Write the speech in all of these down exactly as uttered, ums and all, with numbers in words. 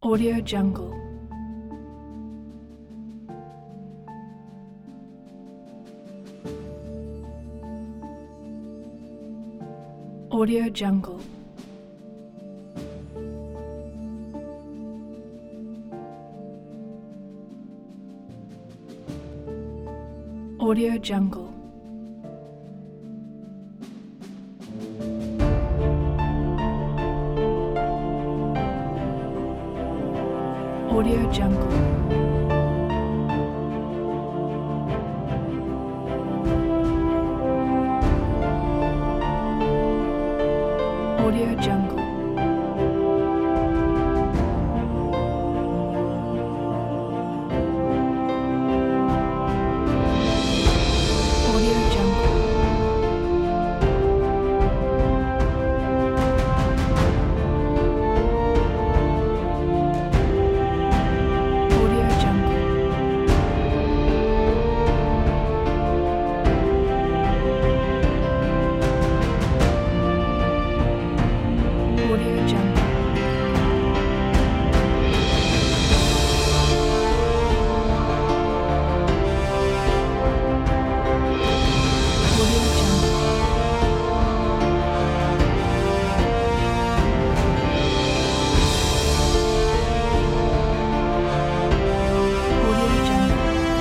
Audio Jungle. Audio Jungle. Audio Jungle. Audio Jungle. Audio Jungle. Audio Jungle. Audio Jungle. Audio Jungle. Audio Jungle. Audio Jungle.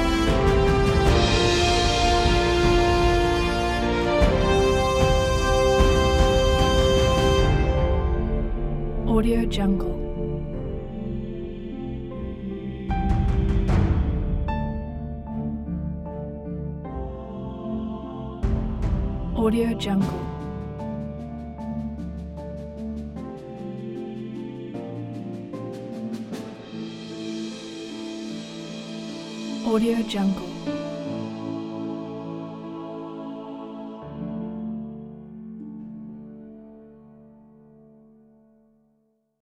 Audio Jungle. Audio Jungle. Audio Jungle.